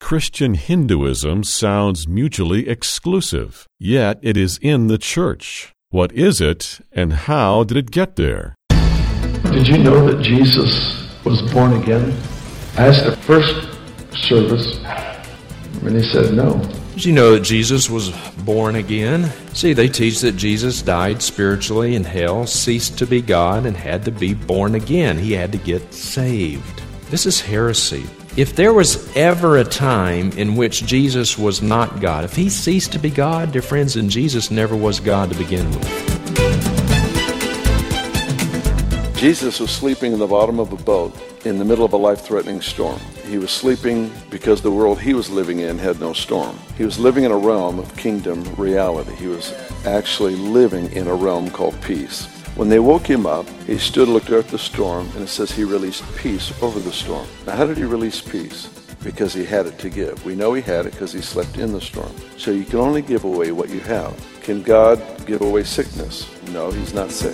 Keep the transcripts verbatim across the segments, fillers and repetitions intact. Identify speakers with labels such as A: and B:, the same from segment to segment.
A: Christian Hinduism sounds mutually exclusive, yet it is in the church. What is it, and how did it get there?
B: Did you know that Jesus was born again? I asked the first service, and he said no.
C: Did you know that Jesus was born again? See, they teach that Jesus died spiritually in hell, ceased to be God, and had to be born again. He had to get saved. This is heresy. If there was ever a time in which Jesus was not God, if he ceased to be God, dear friends, then Jesus never was God to begin with.
D: Jesus was sleeping in the bottom of a boat in the middle of a life-threatening storm. He was sleeping because the world he was living in had no storm. He was living in a realm of kingdom reality. He was actually living in a realm called peace. When they woke him up, he stood and looked at the storm, and it says he released peace over the storm. Now, how did he release peace? Because he had it to give. We know he had it because he slept in the storm. So you can only give away what you have. Can God give away sickness? No, he's not sick.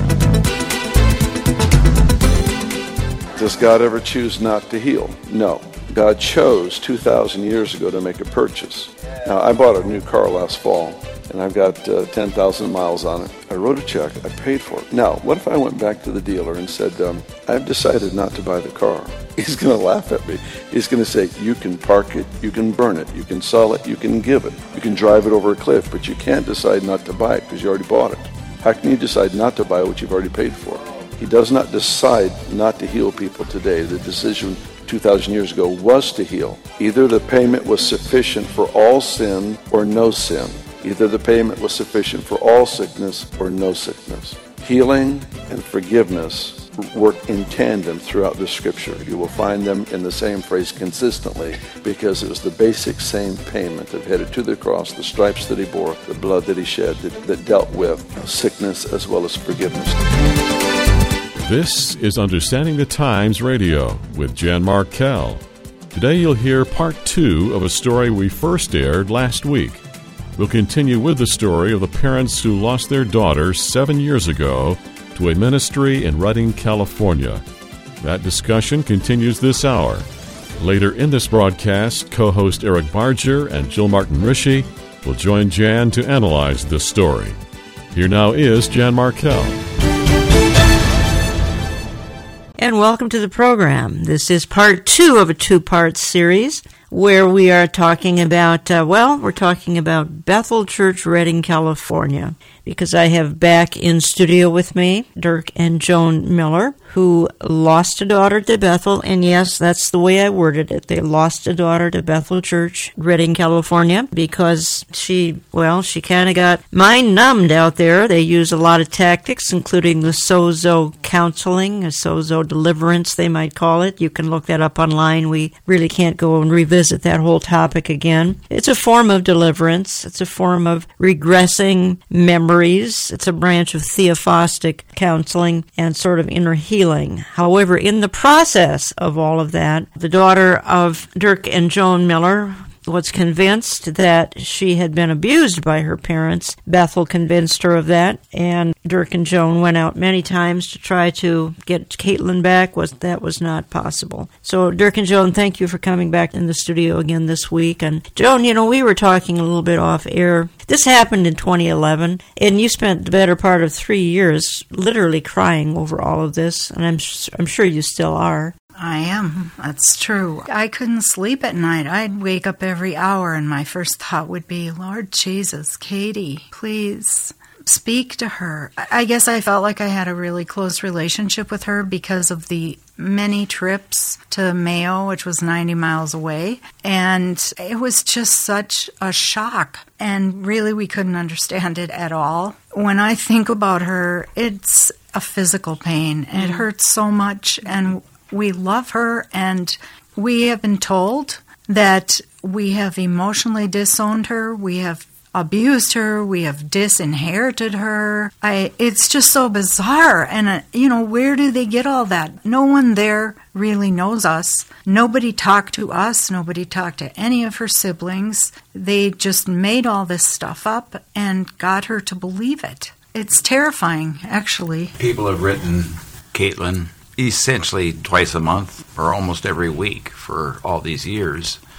D: Does God ever choose not to heal? No. God chose two thousand years ago to make a purchase. Now, I bought a new car last fall, and I've got uh, ten thousand miles on it. I wrote a check. I paid for it. Now, what if I went back to the dealer and said, um, I've decided not to buy the car? He's going to laugh at me. He's going to say, you can park it, you can burn it, you can sell it, you can give it. You can drive it over a cliff, but you can't decide not to buy it because you already bought it. How can you decide not to buy what you've already paid for? He does not decide not to heal people today. The decision two thousand years ago was to heal. Either the payment was sufficient for all sin or no sin. Either the payment was sufficient for all sickness or no sickness. Healing and forgiveness work in tandem throughout the Scripture. You will find them in the same phrase consistently because it was the basic same payment that headed to the cross, the stripes that he bore, the blood that he shed that, that dealt with sickness as well as forgiveness.
A: This is Understanding the Times Radio with Jan Markell. Today you'll hear part two of a story we first aired last week. We'll continue with the story of the parents who lost their daughter seven years ago to a ministry in Redding, California. That discussion continues this hour. Later in this broadcast, co-host Eric Barger and Jill Martin Rishi will join Jan to analyze this story. Here now is Jan Markell.
E: And welcome to the program. This is part two of a two-part series where we are talking about, uh, well, we're talking about Bethel Church, Redding, California, because I have back in studio with me Dirk and Joan Miller, who lost a daughter to Bethel, and yes, that's the way I worded it. They lost a daughter to Bethel Church, Redding, California, because she, well, she kind of got mind-numbed out there. They use a lot of tactics, including the Sozo counseling, a Sozo deliverance, they might call it. You can look that up online. We really can't go and revisit that whole topic again. It's a form of deliverance. It's a form of regressing memories. It's a branch of theophostic counseling and sort of inner healing. However, in the process of all of that, the daughter of Dirk and Joan Miller was convinced that she had been abused by her parents. Bethel convinced her of that, and Dirk and Joan went out many times to try to get Caitlin back. Was that was not possible. So, Dirk and Joan, thank you for coming back in the studio again this week. And Joan, you know, we were talking a little bit off air. This happened in twenty eleven, and you spent the better part of three years literally crying over all of this, and I'm I'm sure you still are.
F: I am. That's true. I couldn't sleep at night. I'd wake up every hour, and my first thought would be, Lord Jesus, Katie, please speak to her. I guess I felt like I had a really close relationship with her because of the many trips to Mayo, which was ninety miles away. And it was just such a shock. And really, we couldn't understand it at all. When I think about her, it's a physical pain. It hurts so much, and we love her, and we have been told that we have emotionally disowned her, we have abused her, we have disinherited her. I, it's just so bizarre, and, uh, you know, where do they get all that? No one there really knows us. Nobody talked to us, nobody talked to any of her siblings. They just made all this stuff up and got her to believe it. It's terrifying, actually.
G: People have written Caitlin essentially twice a month or almost every week for all these years.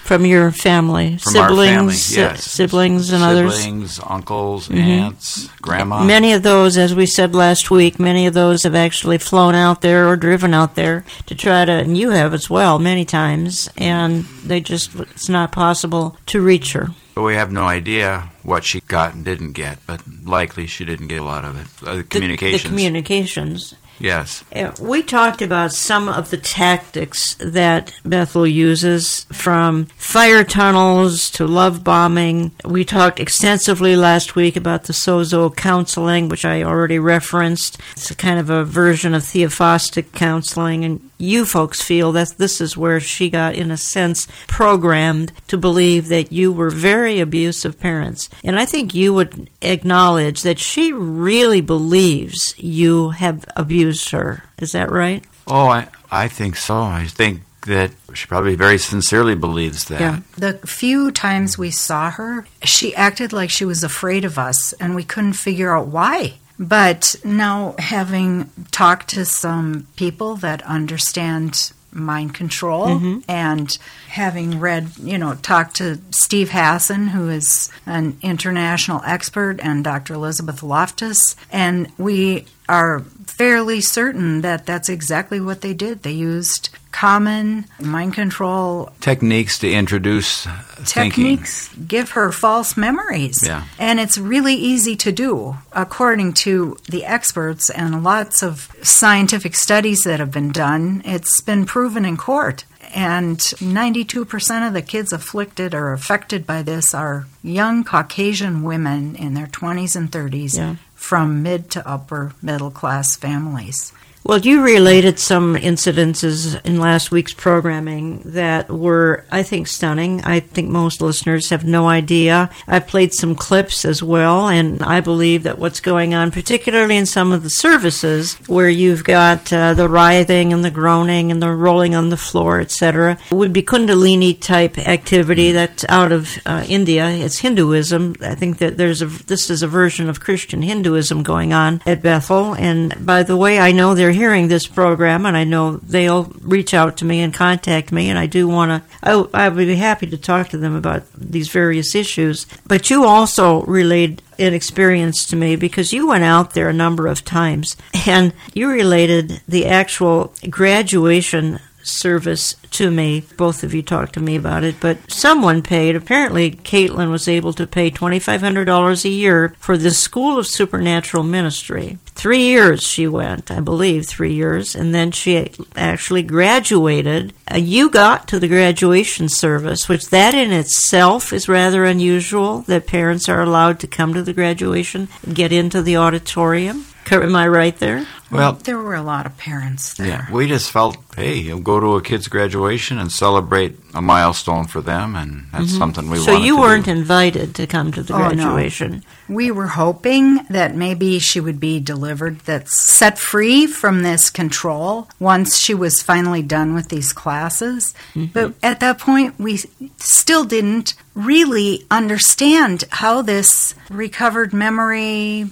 E: From your family,
G: From
E: siblings,
G: our family, yes.
E: si- siblings and others.
G: Siblings, uncles,
E: Mhm.
G: aunts, grandma.
E: Many of those, as we said last week, many of those have actually flown out there or driven out there to try to, and you have as well, many times, and they just, it's not possible to reach her.
G: But we have no idea what she got and didn't get, but likely she didn't get a lot of it. Uh, the communications.
E: The, the communications.
G: Yes.
E: Uh, We talked about some of the tactics that Bethel uses, from fire tunnels to love bombing. We talked extensively last week about the Sozo counseling, which I already referenced. It's a kind of a version of theophostic counseling, and you folks feel that this is where she got, in a sense, programmed to believe that you were very abusive parents. And I think you would acknowledge that she really believes you have abused her. Is that right?
G: Oh, I, I think so. I think that she probably very sincerely believes that.
E: Yeah.
F: The few times we saw her, she acted like she was afraid of us, and we couldn't figure out why. But now, having talked to some people that understand mind control,
E: Mm-hmm.
F: and having read, you know, talked to Steve Hassan, who is an international expert, and Doctor Elizabeth Loftus, and we are fairly certain that that's exactly what they did. They used common mind control
G: Techniques to introduce thinking.
F: techniques, give her false memories.
G: Yeah.
F: And it's really easy to do, according to the experts and lots of scientific studies that have been done. It's been proven in court. And ninety-two percent of the kids afflicted or affected by this are young Caucasian women in their twenties and thirties,
E: Yeah.
F: from mid to upper middle class families.
E: Well, you related some incidences in last week's programming that were, I think, stunning. I think most listeners have no idea. I played some clips as well, and I believe that what's going on, particularly in some of the services where you've got uh, the writhing and the groaning and the rolling on the floor, et cetera, would be Kundalini-type activity that's out of uh, India. It's Hinduism. I think that there's a this is a version of Christian Hinduism going on at Bethel. And by the way, I know they're hearing this program, and I know they'll reach out to me and contact me, and I do want to, I, I would be happy to talk to them about these various issues. But you also relayed an experience to me, because you went out there a number of times, and you related the actual graduation service to me. Both of you talked to me about it, but someone paid, apparently Caitlin was able to pay twenty-five hundred dollars a year for the School of Supernatural Ministry. Three years she went, I believe, three years, and then she actually graduated. Uh, you got to the graduation service, which that in itself is rather unusual, that parents are allowed to come to the graduation and get into the auditorium. Am I right there?
G: Well,
F: There were a lot of parents there.
G: yeah, we just felt, hey, you'll go to a kid's graduation and celebrate a milestone for them, and that's something we
E: So
G: wanted
E: you
G: to
E: weren't
G: do.
E: invited to come to the
F: Oh, no.
E: graduation.
F: We were hoping that maybe she would be delivered, that's set free from this control once she was finally done with these classes. But at that point, we still didn't really understand how this recovered memory,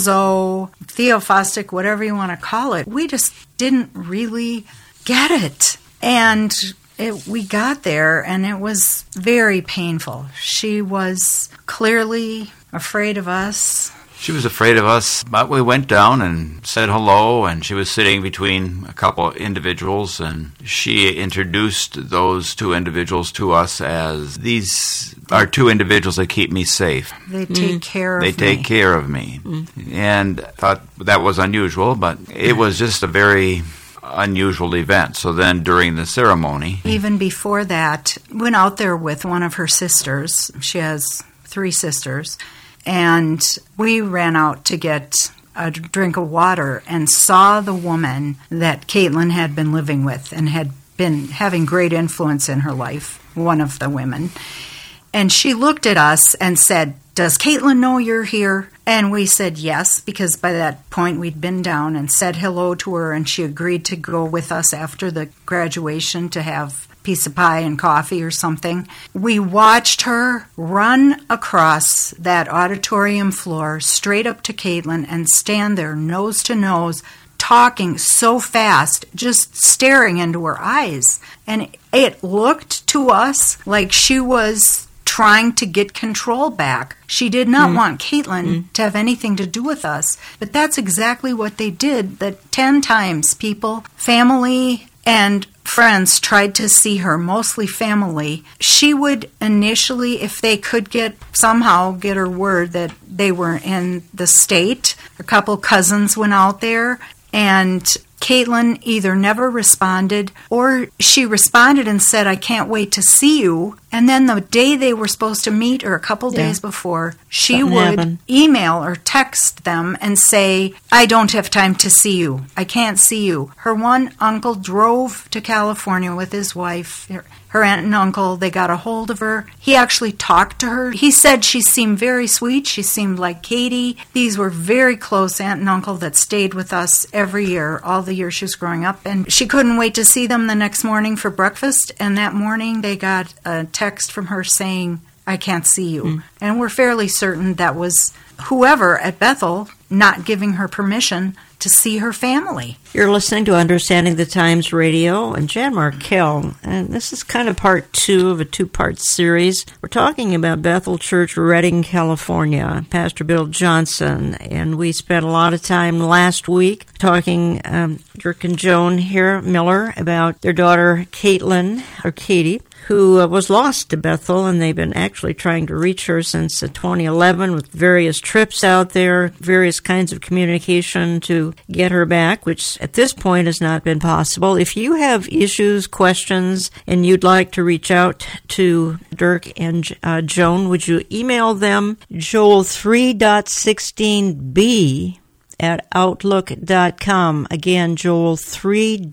F: sozo, theophostic, whatever you want to call it, we just didn't really get it. And it, we got there, and it was very painful. She was clearly afraid of us.
G: She was afraid of us, but we went down and said hello, and she was sitting between a couple of individuals, and she introduced those two individuals to us as, these are two individuals that keep me safe.
F: They take care of
G: They
F: me.
G: take care of me. And thought that was unusual, but it was just a very unusual event. So then during the ceremony,
F: Even before that, went out there with one of her sisters. She has three sisters. And we ran out to get a drink of water and saw the woman that Caitlin had been living with and had been having great influence in her life, one of the women. And she looked at us and said, "Does Caitlin know you're here?" And we said yes, because by that point we'd been down and said hello to her, and she agreed to go with us after the graduation to have a piece of pie and coffee or something. We watched her run across that auditorium floor straight up to Caitlin and stand there nose to nose, talking so fast, just staring into her eyes. And it looked to us like she was trying to get control back. She did not mm. want Caitlin mm. to have anything to do with us. But that's exactly what they did. That ten times people, family, and friends tried to see her, mostly family. She would initially, if they could get somehow get her word that they were in the state, a couple cousins went out there, and Caitlin either never responded or she responded and said, I can't wait to see you. And then the day they were supposed to meet, or a couple
E: yeah.
F: days before, she
E: Something
F: would
E: happened.
F: email or text them and say, I don't have time to see you. I can't see you. Her one uncle drove to California with his wife, her, her aunt and uncle. They got a hold of her. He actually talked to her. He said she seemed very sweet. She seemed like Katie. These were very close aunt and uncle that stayed with us every year, all the years she was growing up. And she couldn't wait to see them the next morning for breakfast. And that morning they got a text from her saying, I can't see you. Mm. And we're fairly certain that was whoever at Bethel not giving her permission to see her family.
E: You're listening to Understanding the Times Radio and Jan Markell, and this is kind of part two of a two-part series. We're talking about Bethel Church, Redding, California, Pastor Bill Johnson, and we spent a lot of time last week talking, um, Dirk and Joan here, Miller, about their daughter Caitlin, or Katie, who uh, was lost to Bethel, and they've been actually trying to reach her since uh, twenty eleven with various trips out there, various kinds of communication to get her back, which at this point has not been possible. If you have issues, questions, and you'd like to reach out to Dirk and uh, Joan, would you email them joel three sixteen b at outlook dot com. Again, joel three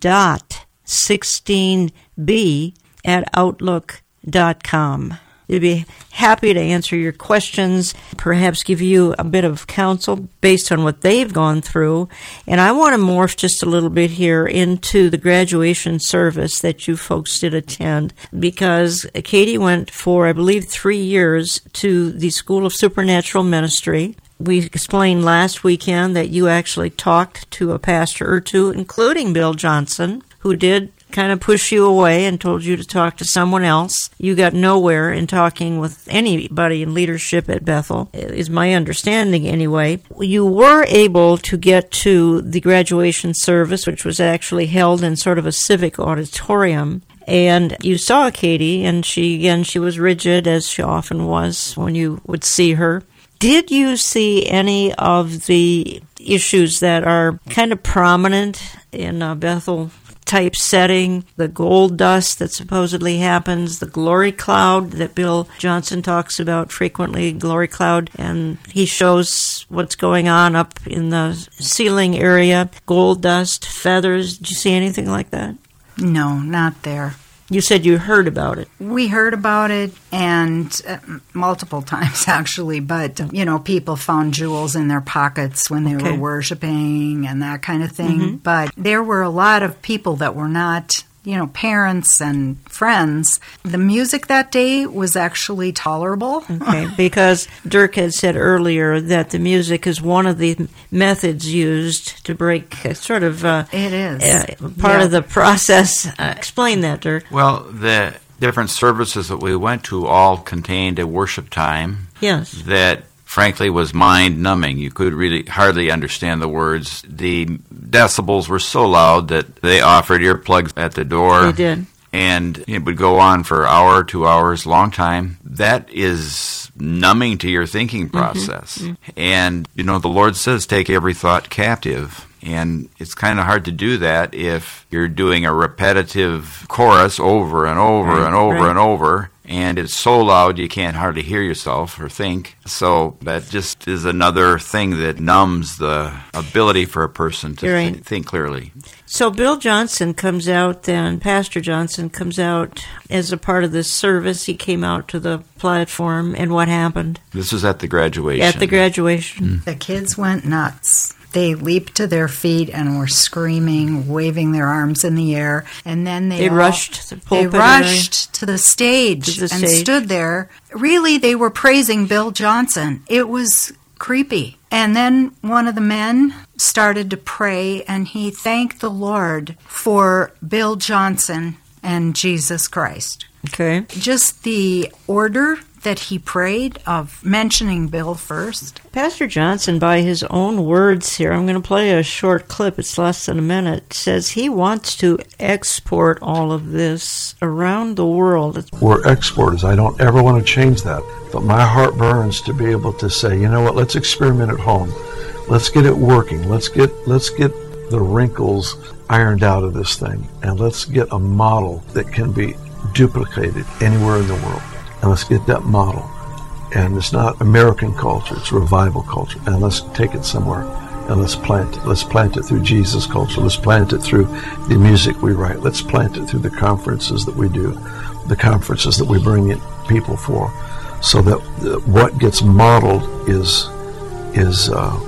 E: sixteen b at outlook dot com. They'd be happy to answer your questions, perhaps give you a bit of counsel based on what they've gone through. And I want to morph just a little bit here into the graduation service that you folks did attend, because Katie went for, I believe, three years to the School of Supernatural Ministry. We explained last weekend that you actually talked to a pastor or two, including Bill Johnson, who did kind of push you away and told you to talk to someone else. You got nowhere in talking with anybody in leadership at Bethel, is my understanding anyway. You were able to get to the graduation service, which was actually held in sort of a civic auditorium. And you saw Katie, and she, again, she was rigid, as she often was when you would see her. Did you see any of the issues that are kind of prominent in uh, Bethel type setting, the gold dust that supposedly happens, the glory cloud that Bill Johnson talks about frequently, glory cloud, and he shows what's going on up in the ceiling area, gold dust, feathers. Did you see anything like that?
F: No, not there.
E: You said you heard about it.
F: We heard about it, and uh, multiple times, actually, but, you know, people found jewels in their pockets when they okay. were worshiping and that kind of thing. Mm-hmm. But there were a lot of people that were not, you know, parents and friends. The music that day was actually tolerable.
E: Okay, because Dirk had said earlier that the music is one of the methods used to break uh, sort of uh,
F: it is
E: uh, part
F: yeah.
E: of the process. Uh, explain that, Dirk.
G: Well, the different services that we went to all contained a worship time.
E: Yes.
G: That frankly was mind-numbing. You could really hardly understand the words. The decibels were so loud that they offered earplugs at the door.
E: They did.
G: And it would go on for an hour, two hours, long time. That is numbing to your thinking process. Mm-hmm. Mm-hmm. And, you know, the Lord says, take every thought captive. And it's kind of hard to do that if you're doing a repetitive chorus over and over right, and over right. and over. And it's so loud you can't hardly hear yourself or think. So that just is another thing that numbs the ability for a person to
E: right.
G: th- think clearly.
E: So Bill Johnson comes out then, Pastor Johnson comes out as a part of this service. He came out to the platform, and what happened?
G: This was at the graduation.
E: At the graduation.
F: Mm. The kids went nuts. They leaped to their feet and were screaming, waving their arms in the air, and then they
E: they
F: all,
E: rushed the pulpit
F: They rushed to the stage
E: to the
F: and
E: stage.
F: stood there. Really, they were praising Bill Johnson. It was creepy. And then one of the men started to pray, and he thanked the Lord for Bill Johnson and Jesus Christ.
E: Okay.
F: Just the order that he prayed of mentioning Bill first.
E: Pastor Johnson, by his own words here, I'm going to play a short clip, it's less than a minute, says he wants to export all of this around the world.
B: We're exporters. I don't ever want to change that. But my heart burns to be able to say, you know what, let's experiment at home. Let's get it working. Let's get let's get the wrinkles ironed out of this thing. And let's get a model that can be duplicated anywhere in the world. And let's get that model. And it's not American culture, it's revival culture. And let's take it somewhere and let's plant it. Let's plant it through Jesus culture. Let's plant it through the music we write. Let's plant it through the conferences that we do, the conferences that we bring in people for, so that what gets modeled is is uh,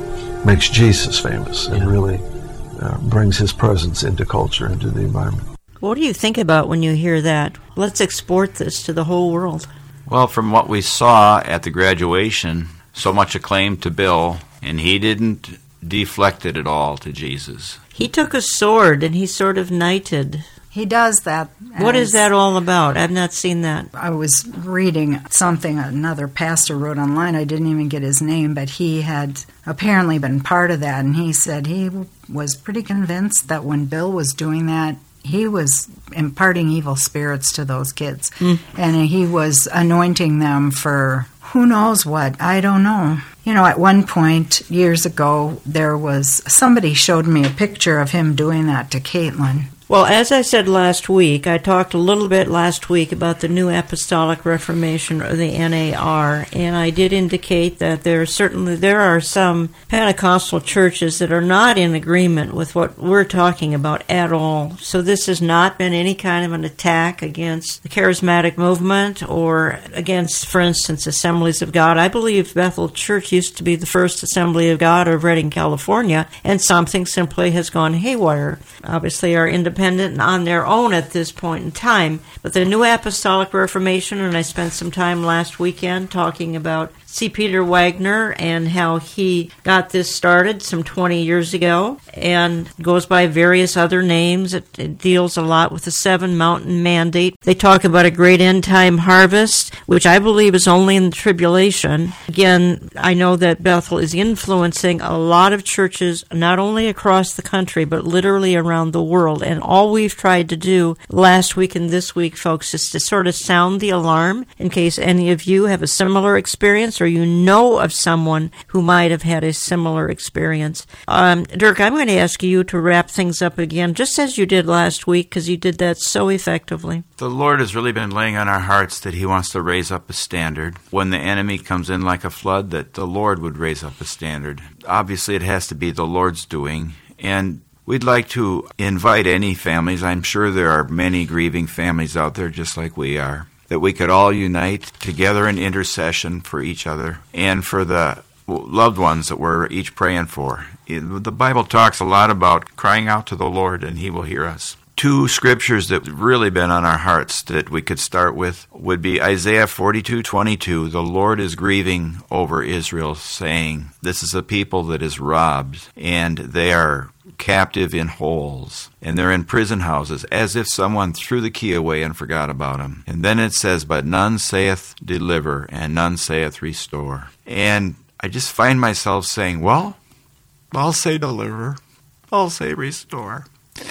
B: makes Jesus famous and really uh, brings his presence into culture, into the environment.
E: What do you think about when you hear that? Let's export this to the whole world.
G: Well, from what we saw at the graduation, so much acclaim to Bill, and he didn't deflect it at all to Jesus.
E: He took a sword and he sort of knighted.
F: He does that.
E: What is that all about? I've not seen that.
F: I was reading something another pastor wrote online. I didn't even get his name, but he had apparently been part of that, and he said he was pretty convinced that when Bill was doing that, he was imparting evil spirits to those kids, mm. and he was anointing them for who knows what. I don't know. You know, at one point years ago, there was somebody showed me a picture of him doing that to Caitlin.
E: Well, as I said last week, I talked a little bit last week about the New Apostolic Reformation, or the N A R, and I did indicate that there certainly there are some Pentecostal churches that are not in agreement with what we're talking about at all. So this has not been any kind of an attack against the charismatic movement or against, for instance, Assemblies of God. I believe Bethel Church used to be the first Assembly of God of Redding, California, and something simply has gone haywire. Obviously, our independent and on their own at this point in time. But the New Apostolic Reformation, and I spent some time last weekend talking about C. Peter Wagner and how he got this started some twenty years ago, and goes by various other names. It, it deals a lot with the Seven Mountain Mandate. They talk about a great end-time harvest, which I believe is only in the tribulation. Again, I know that Bethel is influencing a lot of churches, not only across the country, but literally around the world. And all we've tried to do last week and this week, folks, is to sort of sound the alarm in case any of you have a similar experience or you know of someone who might have had a similar experience. Um, Dirk, I'm going to ask you to wrap things up again, just as you did last week, because you did that so effectively.
G: The Lord has really been laying on our hearts that he wants to raise up a standard. When the enemy comes in like a flood, that the Lord would raise up a standard. Obviously, it has to be the Lord's doing, and we'd like to invite any families. I'm sure there are many grieving families out there just like we are, that we could all unite together in intercession for each other and for the loved ones that we're each praying for. The Bible talks a lot about crying out to the Lord and he will hear us. Two scriptures that have really been on our hearts that we could start with would be Isaiah forty-two twenty-two. The Lord is grieving over Israel, saying, this is a people that is robbed, and they are captive in holes, and they're in prison houses, as if someone threw the key away and forgot about them. And then it says, but none saith deliver, and none saith restore. And I just find myself saying, well, I'll say deliver, I'll say restore.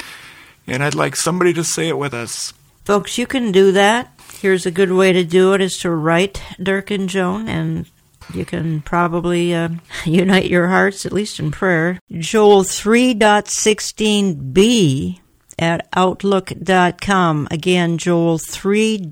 G: And I'd like somebody to say it with us.
E: Folks, you can do that. Here's a good way to do it, is to write Dirk and Joan, and you can probably uh, unite your hearts, at least in prayer. Joel three sixteen b at outlook dot com. Again, Joel three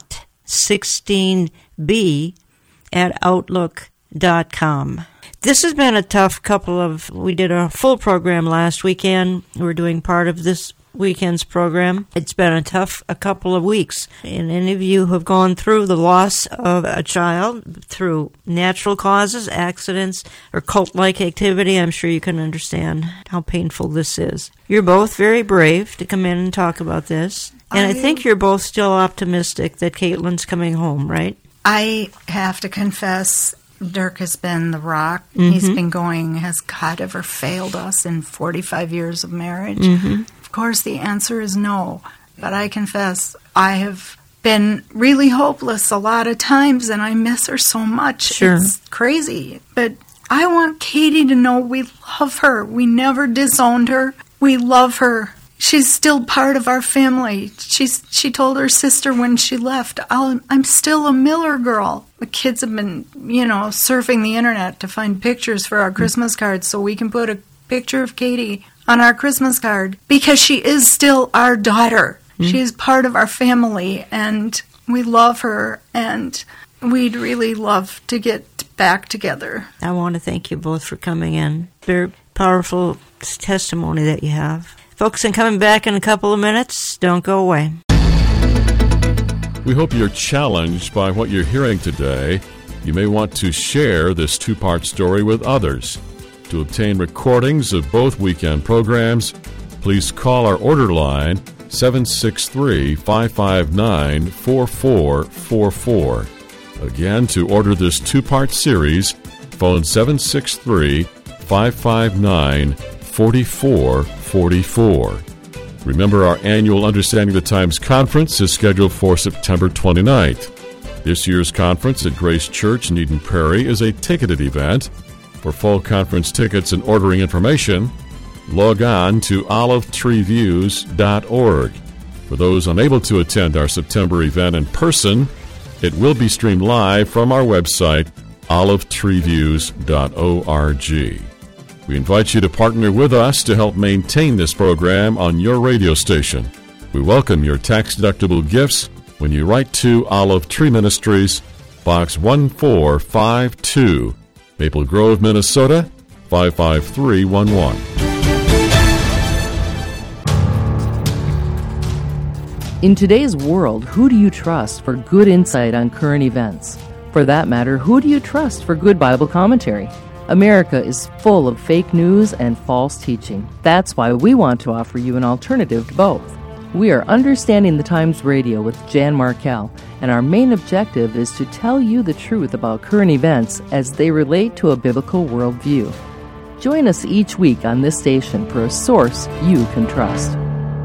E: sixteen b at outlook dot com. This has been a tough couple of... We did a full program last weekend. We're doing part of this weekend's program. It's been a tough a couple of weeks. And any of you who have gone through the loss of a child through natural causes, accidents, or cult-like activity, I'm sure you can understand how painful this is. You're both very brave to come in and talk about this. And I, I think you're both still optimistic that Caitlin's coming home, right?
F: I have to confess, Dirk has been the rock.
E: Mm-hmm.
F: He's been going, has God ever failed us in forty-five years of marriage?
E: Mm-hmm.
F: Of course, the answer is no. But I confess, I have been really hopeless a lot of times, and I miss her so much.
E: Sure.
F: It's crazy. But I want Katie to know we love her. We never disowned her. We love her. She's still part of our family. She's she told her sister when she left, I'll, I'm still a Miller girl. The kids have been, you know, surfing the internet to find pictures for our Christmas cards so we can put a picture of Katie on our Christmas card because she is still our daughter. Mm-hmm. She is part of our family, and we love her, and we'd really love to get back together.
E: I want to thank you both for coming in. Very powerful testimony that you have. Folks, and coming back in a couple of minutes. Don't go away.
A: We hope you're challenged by what you're hearing today. You may want to share this two-part story with others. To obtain recordings of both weekend programs, please call our order line seven six three, five five nine, four four four four. Again, to order this two-part series, phone seven six three, five five nine, four four four four. Remember, our annual Understanding the Times conference is scheduled for September twenty-ninth. This year's conference at Grace Church in Eden Prairie is a ticketed event. For full conference tickets and ordering information, log on to olive tree views dot org. For those unable to attend our September event in person, it will be streamed live from our website, olive tree views dot org. We invite you to partner with us to help maintain this program on your radio station. We welcome your tax-deductible gifts when you write to Olive Tree Ministries, Box one four five two, Maple Grove, Minnesota, five five three one one.
H: In today's world, who do you trust for good insight on current events? For that matter, who do you trust for good Bible commentary? America is full of fake news and false teaching. That's why we want to offer you an alternative to both. We are Understanding the Times Radio with Jan Markell, and our main objective is to tell you the truth about current events as they relate to a biblical worldview. Join us each week on this station for a source you can trust.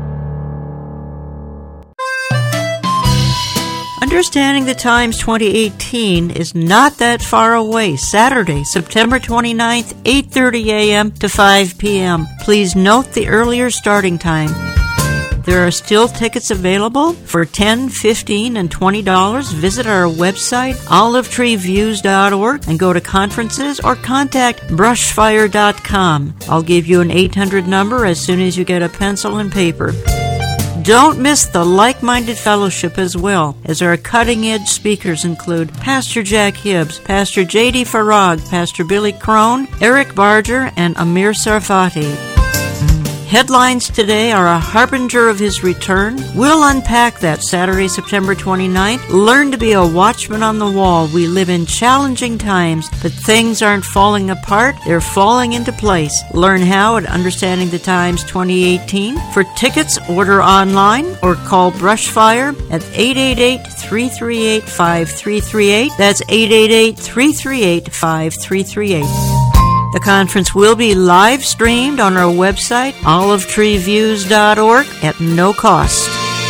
E: Understanding the Times twenty eighteen is not that far away. Saturday, September twenty-ninth, eight thirty a.m. to five p.m. Please note the earlier starting time. There are still tickets available for ten dollars, fifteen dollars, and twenty dollars. Visit our website, olive tree views dot org, and go to conferences or contact brushfire dot com. I'll give you an eight hundred number as soon as you get a pencil and paper. Don't miss the like-minded fellowship as well, as our cutting-edge speakers include Pastor Jack Hibbs, Pastor J D Farag, Pastor Billy Crone, Eric Barger, and Amir Sarfati. Headlines today are a harbinger of his return. We'll unpack that Saturday, September twenty-ninth. Learn to be a watchman on the wall. We live in challenging times, but things aren't falling apart. They're falling into place. Learn how at Understanding the Times twenty eighteen. For tickets, order online or call Brushfire at eight eight eight, three three eight, five three three eight. That's eight eight eight, three three eight, five three three eight. The conference will be live streamed on our website, olive tree views dot org, at no cost.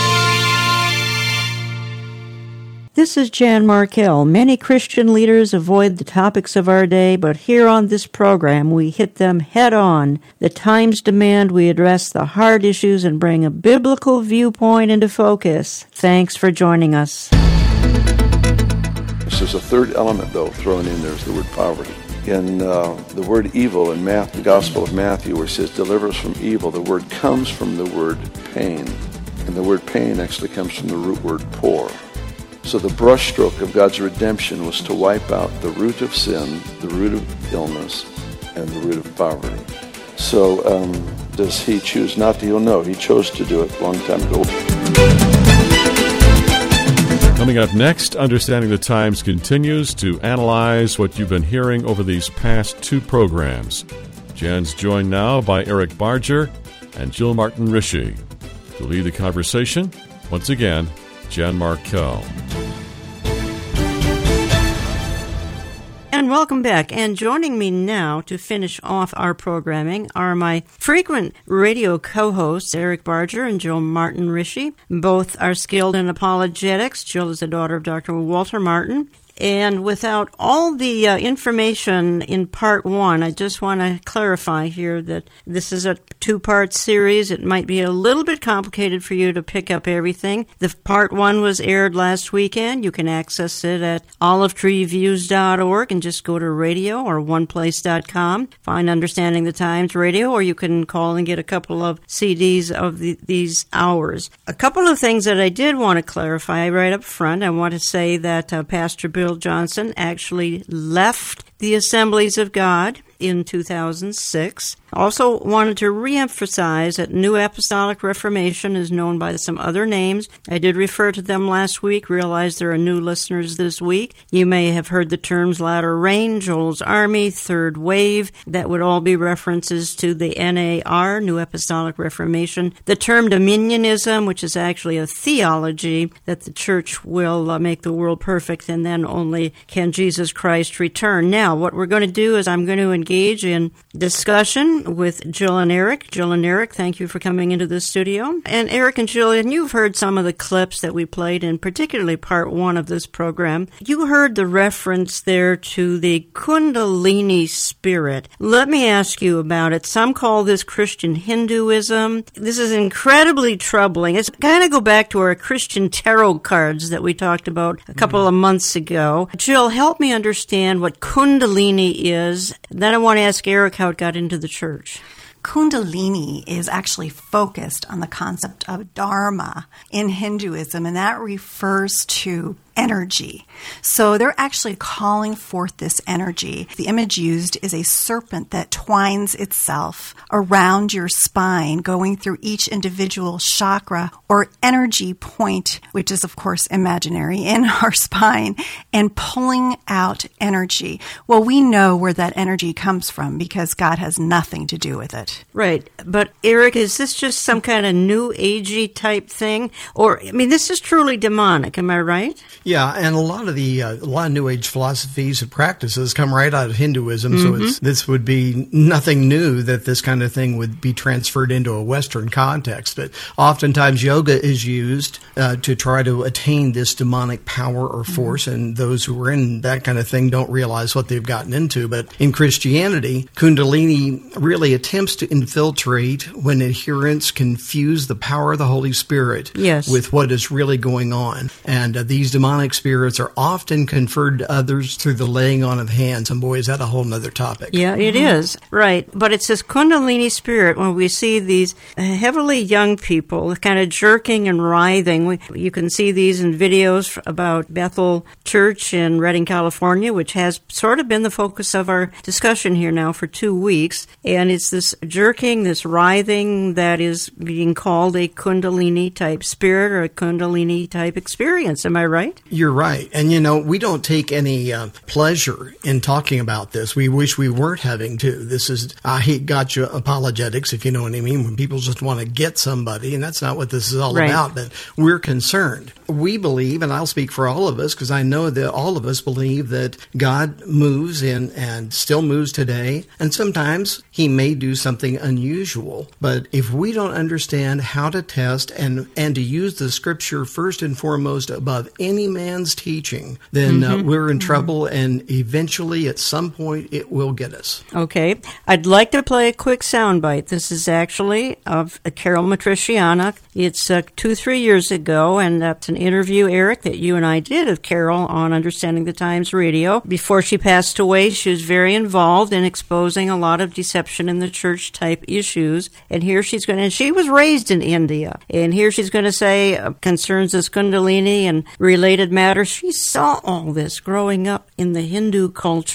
E: This is Jan Markell. Many Christian leaders avoid the topics of our day, but here on this program we hit them head on. The times demand we address the hard issues and bring a biblical viewpoint into focus. Thanks for joining us.
D: There's a third element, though, thrown in there is the word poverty. In uh, the word evil in Matthew, the Gospel of Matthew, where it says deliver us from evil, the word comes from the word pain. And the word pain actually comes from the root word poor. So the brushstroke of God's redemption was to wipe out the root of sin, the root of illness, and the root of poverty. So um, does he choose not to heal? No, he chose to do it a long time ago.
A: Coming up next, Understanding the Times continues to analyze what you've been hearing over these past two programs. Jan's joined now by Eric Barger and Jill Martin Rishi. To lead the conversation, once again, Jan Markell.
E: And welcome back. And joining me now to finish off our programming are my frequent radio co-hosts, Eric Barger and Jill Martin Rishi. Both are skilled in apologetics. Jill is the daughter of Doctor Walter Martin. And without all the uh, information in part one, I just want to clarify here that this is a two-part series. It might be a little bit complicated for you to pick up everything. The part one was aired last weekend. You can access it at olive tree views dot org and just go to radio or one place dot com. Find Understanding the Times Radio, or you can call and get a couple of C Ds of the, these hours. A couple of things that I did want to clarify right up front. I want to say that uh, Pastor Bill Johnson actually left the Assemblies of God in two thousand six. Also wanted to reemphasize that New Apostolic Reformation is known by some other names. I did refer to them last week, realize there are new listeners this week. You may have heard the terms Latter Rain, Joel's Army, Third Wave. That would all be references to the N A R, New Apostolic Reformation. The term Dominionism, which is actually a theology that the church will uh, make the world perfect and then only can Jesus Christ return. Now, what we're going to do is I'm going to engage in discussion with Jill and Eric. Jill and Eric, thank you for coming into the studio. And Eric and Jill, and you've heard some of the clips that we played in particularly part one of this program. You heard the reference there to the Kundalini spirit. Let me ask you about it. Some call this Christian Hinduism. This is incredibly troubling. It's kind of go back to our Christian tarot cards that we talked about a couple of months ago. Jill, help me understand what Kundalini is. Then I want to ask Eric how it got into the church.
I: Kundalini is actually focused on the concept of Dharma in Hinduism, and that refers to energy. So they're actually calling forth this energy. The image used is a serpent that twines itself around your spine, going through each individual chakra or energy point, which is, of course, imaginary, in our spine, and pulling out energy. Well, we know where that energy comes from because God has nothing to do with it.
E: Right. But, Eric, is this just some kind of new agey type thing? Or, I mean, this is truly demonic, am I right?
J: Yeah, and a lot of the uh, a lot of New Age philosophies and practices come right out of Hinduism, mm-hmm. so it's, this would be nothing new that this kind of thing would be transferred into a Western context. But oftentimes yoga is used uh, to try to attain this demonic power or force, mm-hmm. and those who are in that kind of thing don't realize what they've gotten into. But in Christianity, Kundalini really attempts to infiltrate when adherents confuse the power of the Holy Spirit
E: yes.
J: with what is really going on. And uh, these demonic spirits are often conferred to others through the laying on of hands. And boy, is that a whole nother topic.
E: Yeah, it mm-hmm. is. Right. But it's this Kundalini spirit when we see these heavily young people kind of jerking and writhing. We, you can see these in videos about Bethel Church in Redding, California, which has sort of been the focus of our discussion here now for two weeks. And it's this jerking, this writhing that is being called a Kundalini type spirit or a Kundalini type experience. Am I right?
J: You're right. And, you know, we don't take any uh, pleasure in talking about this. We wish we weren't having to. This is, I hate gotcha apologetics, if you know what I mean, when people just want to get somebody, and that's not what this is all
E: right.
J: about, but we're concerned. We believe, and I'll speak for all of us, because I know that all of us believe that God moves in and still moves today, and sometimes he may do something unusual. But if we don't understand how to test and, and to use the scripture first and foremost above any man's teaching, then mm-hmm. uh, we're in trouble, and eventually at some point it will get us.
E: Okay. I'd like to play a quick soundbite. This is actually of Carol Matriciana. It's uh, two, three years ago, and that's an interview, Eric, that you and I did of Carol on Understanding the Times Radio. Before she passed away, she was very involved in exposing a lot of deception in the church type issues. And here she's going to, and she was raised in India, and here she's going to say uh, concerns as Kundalini and related matters. She saw all this growing up in the Hindu culture.